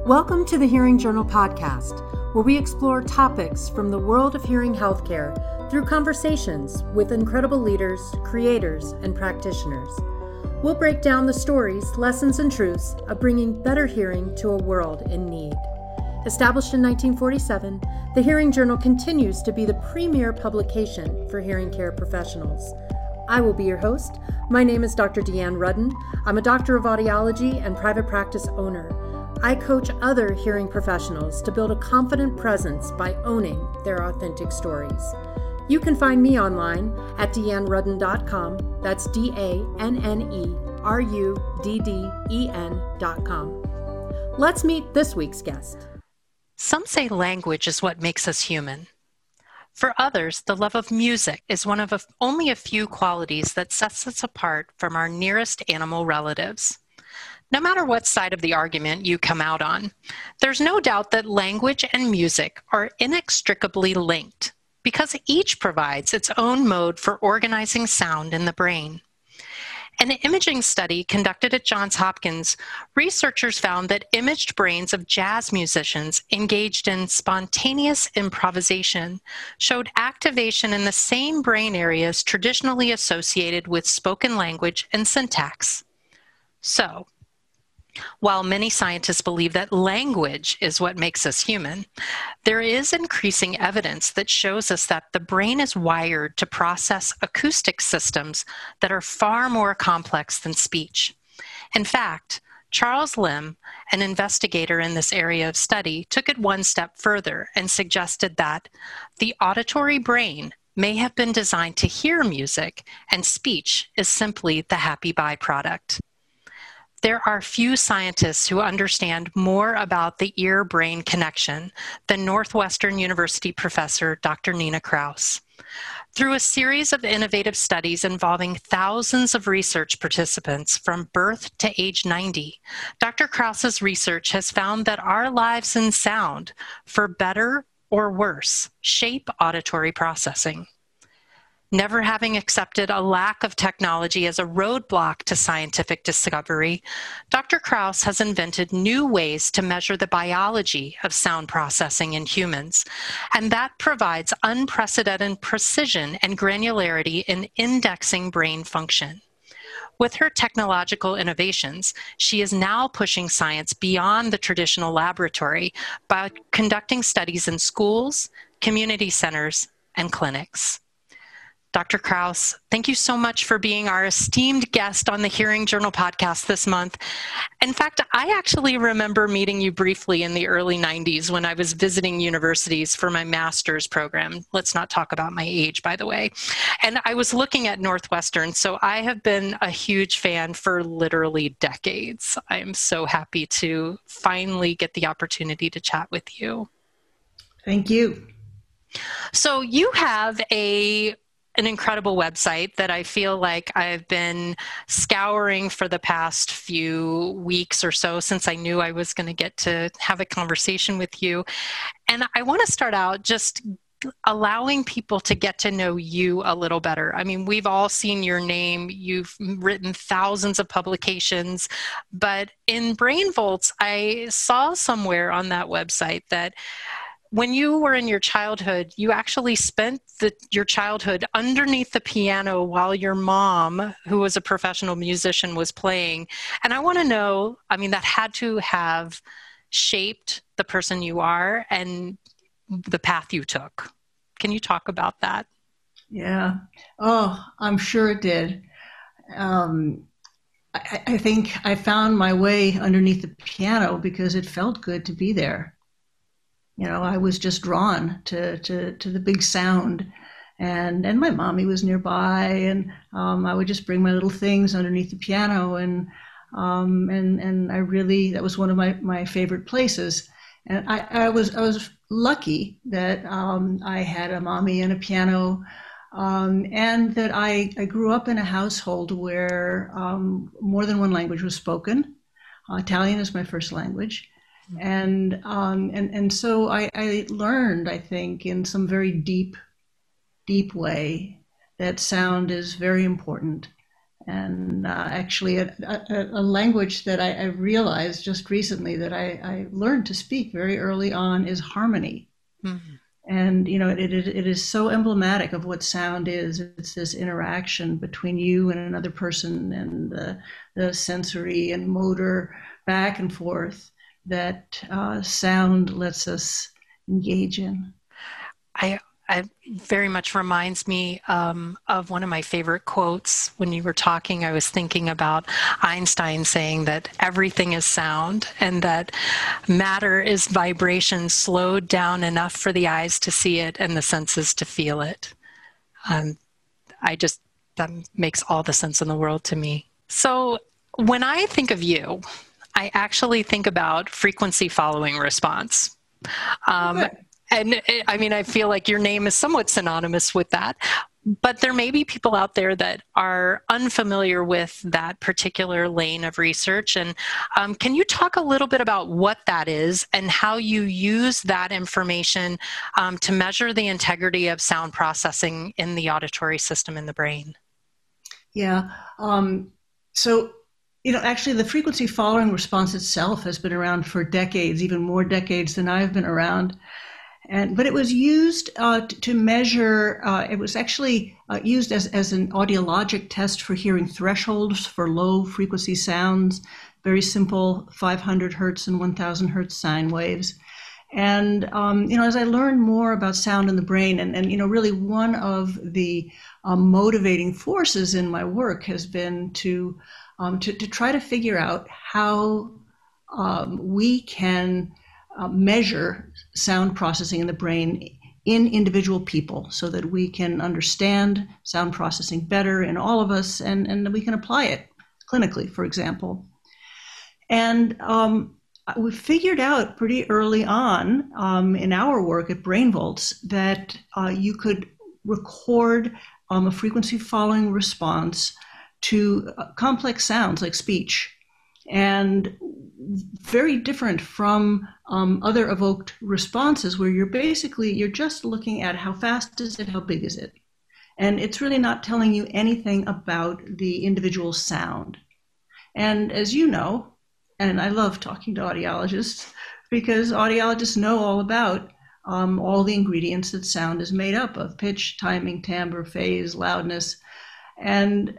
Welcome to the Hearing Journal podcast, where we explore topics from the world of hearing healthcare through conversations with incredible leaders, creators, and practitioners. We'll break down the stories, lessons, and truths of bringing better hearing to a world in need. Established in 1947, the Hearing Journal continues to be the premier publication for hearing care professionals. I will be your host. My name is Dr. Deanne Rudden. I'm a doctor of audiology and private practice owner. I coach other hearing professionals to build a confident presence by owning their authentic stories. You can find me online at deannerudden.com. That's DANNERUDDEN.com. Let's meet this week's guest. Some say language is what makes us human. For others, the love of music is one of only a few qualities that sets us apart from our nearest animal relatives. No matter what side of the argument you come out on, there's no doubt that language and music are inextricably linked because each provides its own mode for organizing sound in the brain. In an imaging study conducted at Johns Hopkins, researchers found that imaged brains of jazz musicians engaged in spontaneous improvisation showed activation in the same brain areas traditionally associated with spoken language and syntax. So, while many scientists believe that language is what makes us human, there is increasing evidence that shows us that the brain is wired to process acoustic systems that are far more complex than speech. In fact, Charles Limb, an investigator in this area of study, took it one step further and suggested that the auditory brain may have been designed to hear music, and speech is simply the happy byproduct. There are few scientists who understand more about the ear-brain connection than Northwestern University professor Dr. Nina Kraus. Through a series of innovative studies involving thousands of research participants from birth to age 90, Dr. Kraus's research has found that our lives in sound, for better or worse, shape auditory processing. Never having accepted a lack of technology as a roadblock to scientific discovery, Dr. Kraus has invented new ways to measure the biology of sound processing in humans, and that provides unprecedented precision and granularity in indexing brain function. With her technological innovations, she is now pushing science beyond the traditional laboratory by conducting studies in schools, community centers, and clinics. Dr. Kraus, thank you so much for being our esteemed guest on the Hearing Journal podcast this month. In fact, I actually remember meeting you briefly in the early 90s when I was visiting universities for my master's program. Let's not talk about my age, by the way. And I was looking at Northwestern, so I have been a huge fan for literally decades. I am so happy to finally get the opportunity to chat with you. Thank you. So you have an incredible website that I feel like I've been scouring for the past few weeks or so since I knew I was going to get to have a conversation with you. And I want to start out just allowing people to get to know you a little better. I mean, we've all seen your name. You've written thousands of publications, but in Brain Volts, I saw somewhere on that website that when you were in your childhood, you actually spent your childhood underneath the piano while your mom, who was a professional musician, was playing. And I want to know, I mean, that had to have shaped the person you are and the path you took. Can you talk about that? Yeah. Oh, I'm sure it did. I think I found my way underneath the piano because it felt good to be there. You know, I was just drawn to the big sound, and my mommy was nearby, and I would just bring my little things underneath the piano, and I really, that was one of my favorite places. And I was lucky that I had a mommy and a piano, and that I grew up in a household where more than one language was spoken. Italian is my first language. And so I learned, I think, in some very deep way that sound is very important. And actually, a language that I realized just recently that I learned to speak very early on is harmony. Mm-hmm. And, it is so emblematic of what sound is. It's this interaction between you and another person, and the sensory and motor back and forth that sound lets us engage in. I very much reminds me of one of my favorite quotes. When you were talking, I was thinking about Einstein saying that everything is sound and that matter is vibration slowed down enough for the eyes to see it and the senses to feel it. That makes all the sense in the world to me. So when I think of you, I actually think about frequency following response. And I mean, I feel like your name is somewhat synonymous with that, but there may be people out there that are unfamiliar with that particular lane of research. And can you talk a little bit about what that is and how you use that information to measure the integrity of sound processing in the auditory system in the brain? Yeah. So, actually the frequency following response itself has been around for decades, even more decades than I've been around. But it was used to measure, it was actually used as an audiologic test for hearing thresholds for low frequency sounds, very simple 500 hertz and 1000 hertz sine waves. And, as I learned more about sound in the brain, and really one of the motivating forces in my work has been to try to figure out how we can measure sound processing in the brain in individual people so that we can understand sound processing better in all of us and we can apply it clinically, for example. And we figured out pretty early on in our work at BrainVolts that you could record a frequency following response to complex sounds like speech, and very different from other evoked responses where you're just looking at how fast is it, how big is it? And it's really not telling you anything about the individual sound. And as you know, and I love talking to audiologists because audiologists know all about all the ingredients that sound is made up of: pitch, timing, timbre, phase, loudness. And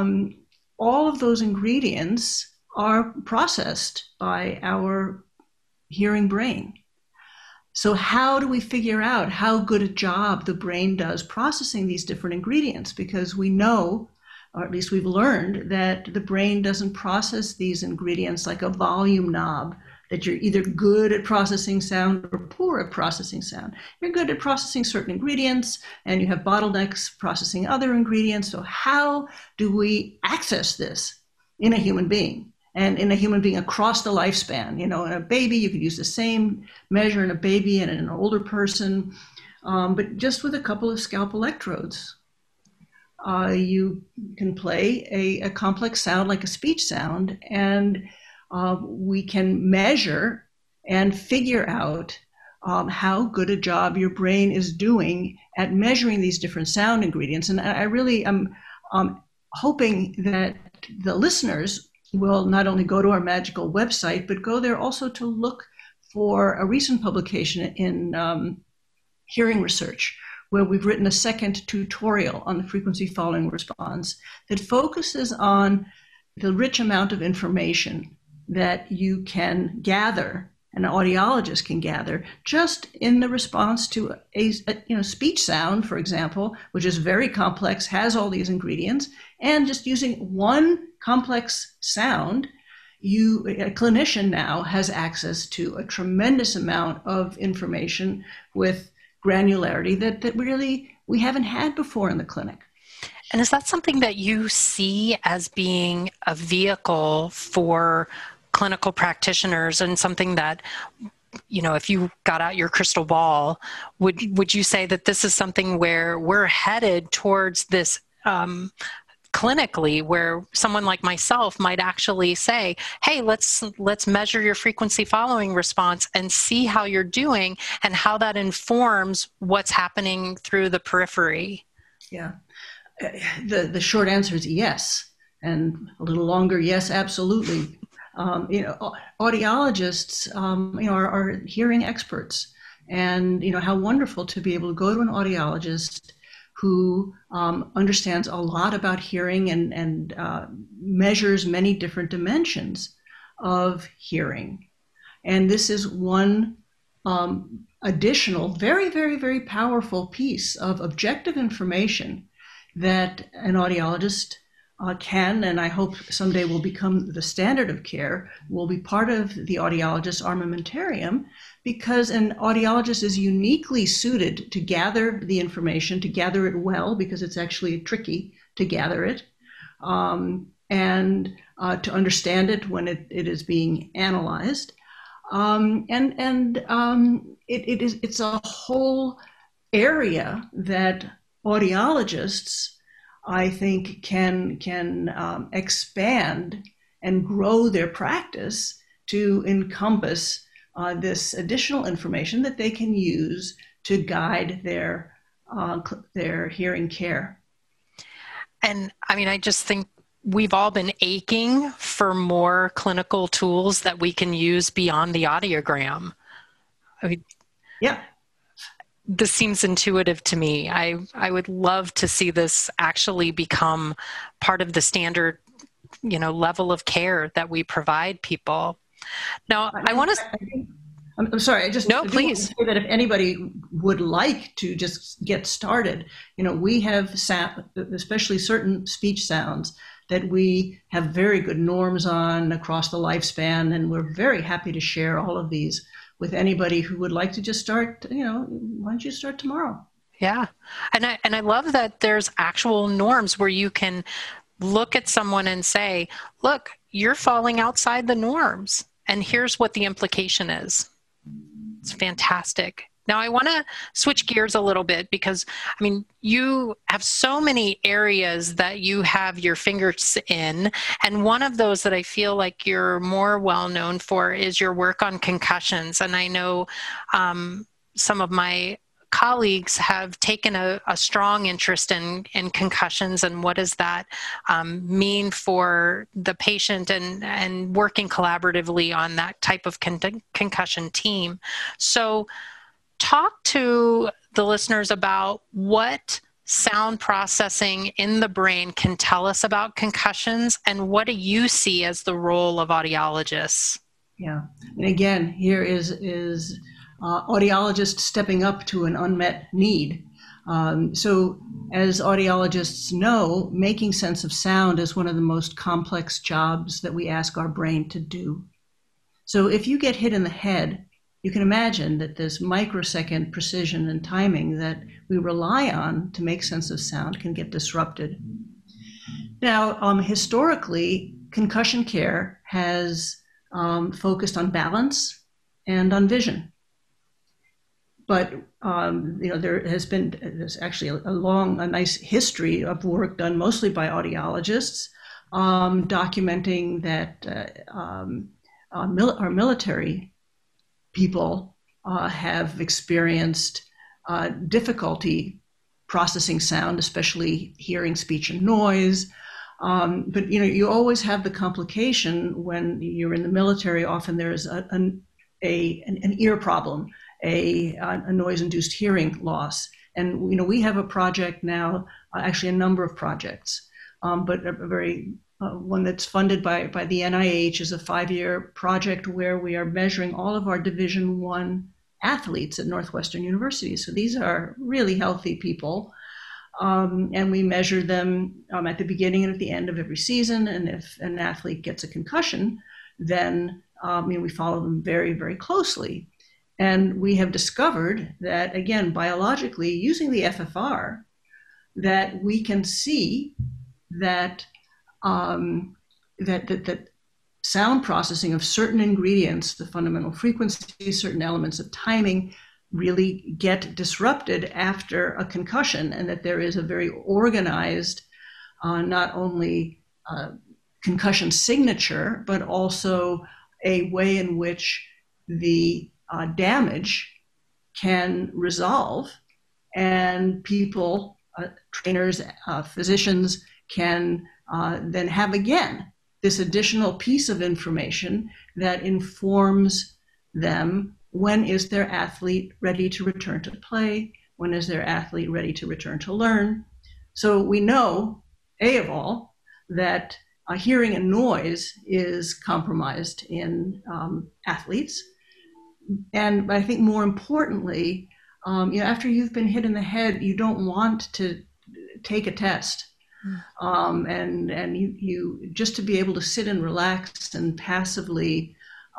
all of those ingredients are processed by our hearing brain. So how do we figure out how good a job the brain does processing these different ingredients? Because we know, or at least we've learned, that the brain doesn't process these ingredients like a volume knob, that you're either good at processing sound or poor at processing sound. You're good at processing certain ingredients and you have bottlenecks processing other ingredients. So how do we access this in a human being? And in a human being across the lifespan, in a baby, you could use the same measure in a baby and in an older person, but just with a couple of scalp electrodes. You can play a complex sound like a speech sound, and we can measure and figure out how good a job your brain is doing at measuring these different sound ingredients. And I really am hoping that the listeners will not only go to our magical website, but go there also to look for a recent publication in hearing research, where we've written a second tutorial on the frequency following response that focuses on the rich amount of information that you can gather, an audiologist can gather, just in the response to a speech sound, for example, which is very complex, has all these ingredients, and just using one complex sound, a clinician now has access to a tremendous amount of information with granularity that really we haven't had before in the clinic. And is that something that you see as being a vehicle for clinical practitioners, and something that, if you got out your crystal ball, would you say that this is something where we're headed towards this clinically, where someone like myself might actually say, hey, let's measure your frequency following response and see how you're doing and how that informs what's happening through the periphery? Yeah. The short answer is yes. And a little longer, yes, absolutely. Audiologists, are hearing experts. And, how wonderful to be able to go to an audiologist who understands a lot about hearing and measures many different dimensions of hearing. And this is one additional, very, very, very powerful piece of objective information that an audiologist can, and I hope someday will become the standard of care, will be part of the audiologist armamentarium, because an audiologist is uniquely suited to gather the information, to gather it well, because it's actually tricky to gather it, and to understand it when it is being analyzed. It's a whole area that audiologists, I think, can expand and grow their practice to encompass this additional information that they can use to guide their hearing care. And I just think we've all been aching for more clinical tools that we can use beyond the audiogram. Yeah. This seems intuitive to me. I would love to see this actually become part of the standard, level of care that we provide people. Now, I want to... I'm sorry, No, please. Say that if anybody would like to just get started, we have especially certain speech sounds that we have very good norms on across the lifespan, and we're very happy to share all of these with anybody who would like to just start. Why don't you start tomorrow? Yeah, and I love that there's actual norms where you can look at someone and say, look, you're falling outside the norms, and here's what the implication is. It's fantastic. Now, I want to switch gears a little bit because, you have so many areas that you have your fingers in. And one of those that I feel like you're more well known for is your work on concussions. And I know some of my colleagues have taken a strong interest in concussions and what does that mean for the patient and working collaboratively on that type of concussion team. So talk to the listeners about what sound processing in the brain can tell us about concussions, and what do you see as the role of audiologists? Yeah, and again, here is audiologists stepping up to an unmet need. So as audiologists know, making sense of sound is one of the most complex jobs that we ask our brain to do. So if you get hit in the head, you can imagine that this microsecond precision and timing that we rely on to make sense of sound can get disrupted. Now, historically, concussion care has focused on balance and on vision. But there's actually a nice history of work done mostly by audiologists, documenting that our military people have experienced difficulty processing sound, especially hearing speech and noise. But you always have the complication when you're in the military. Often there is an ear problem, a noise-induced hearing loss. And we have a project now, actually a number of projects, but a very one that's funded by the NIH is a 5-year project where we are measuring all of our Division I athletes at Northwestern University. So these are really healthy people. And we measure them at the beginning and at the end of every season. And if an athlete gets a concussion, then we follow them very, very closely. And we have discovered that, again, biologically, using the FFR, that we can see that that sound processing of certain ingredients, the fundamental frequencies, certain elements of timing, really get disrupted after a concussion, and that there is a very organized, not only concussion signature, but also a way in which the damage can resolve, and people, trainers, physicians can then have again this additional piece of information that informs them. When is their athlete ready to return to play? When is their athlete ready to return to learn? So we know, A of all, that hearing and noise is compromised in athletes. And I think more importantly, after you've been hit in the head, you don't want to take a test. And you just to be able to sit and relax and passively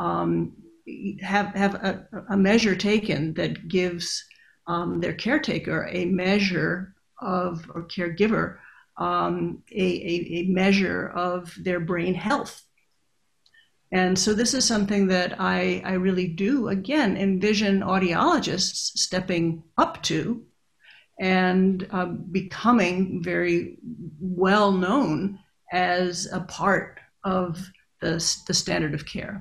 have a measure taken that gives their caretaker a measure of, or caregiver, a measure of their brain health. And so this is something that I really do, again, envision audiologists stepping up to and becoming very well known as a part of the standard of care.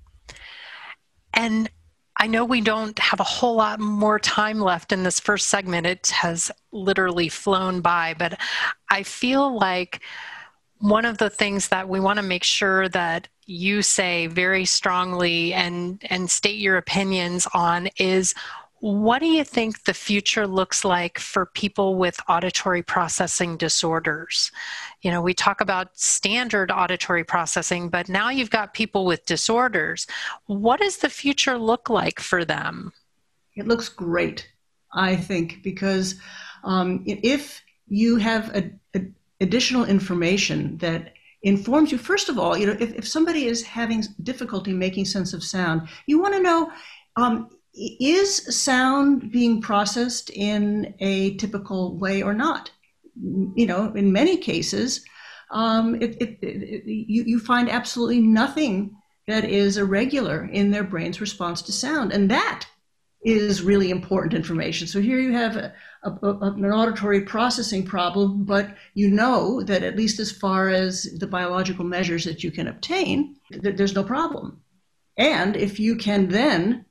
And I know we don't have a whole lot more time left in this first segment. It has literally flown by, but I feel like one of the things that we want to make sure that you say very strongly and state your opinions on is, what do you think the future looks like for people with auditory processing disorders? You know, we talk about standard auditory processing, but now you've got people with disorders. What does the future look like for them? It looks great, I think, because if you have additional information that informs you, first of all, if somebody is having difficulty making sense of sound, you want to know, is sound being processed in a typical way or not? In many cases, you find absolutely nothing that is irregular in their brain's response to sound. And that is really important information. So here you have an auditory processing problem, but you know that at least as far as the biological measures that you can obtain, there's no problem. And if you can then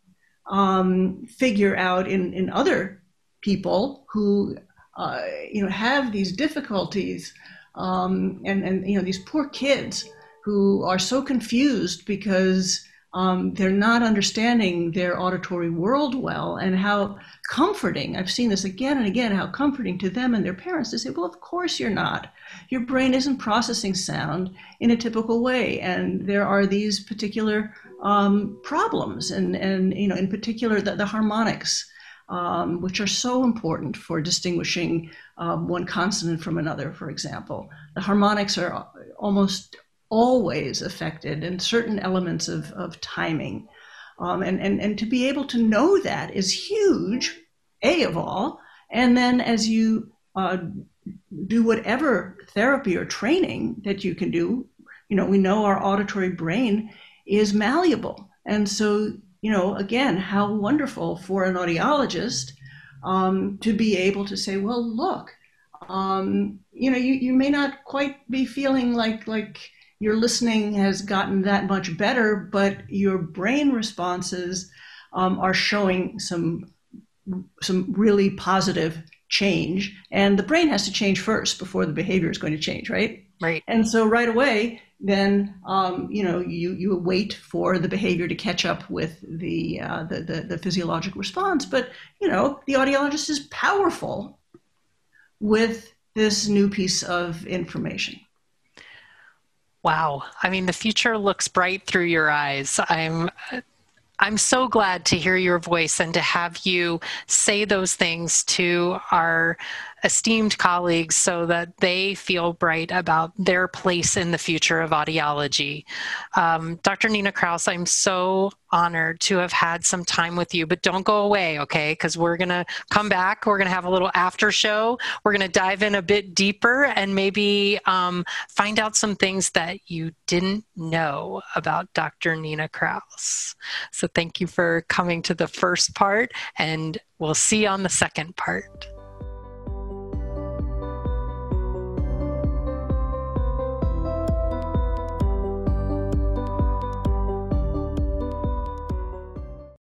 figure out in other people who have these difficulties, and these poor kids who are so confused because they're not understanding their auditory world well, and how comforting, I've seen this again and again, how comforting to them and their parents to say, well, of course you're not. Your brain isn't processing sound in a typical way, and there are these particular problems, and in particular the harmonics, which are so important for distinguishing one consonant from another, for example. The harmonics are almost always affected in certain elements of timing. And to be able to know that is huge, A of all. And then as you do whatever therapy or training that you can do, we know our auditory brain is malleable. And so, again, how wonderful for an audiologist to be able to say, well, look, you may not quite be feeling like your listening has gotten that much better, but your brain responses are showing some really positive change. And the brain has to change first before the behavior is going to change, right? Right. And so right away, then you wait for the behavior to catch up with the physiologic response. But the audiologist is powerful with this new piece of information. Wow. I mean, the future looks bright through your eyes. I'm so glad to hear your voice and to have you say those things to our esteemed colleagues so that they feel bright about their place in the future of audiology. Dr. Nina Kraus, I'm so honored to have had some time with you, but don't go away, okay? Because we're going to come back. We're going to have a little after show. We're going to dive in a bit deeper and maybe find out some things that you didn't know about Dr. Nina Kraus. So thank you for coming to the first part, and we'll see you on the second part.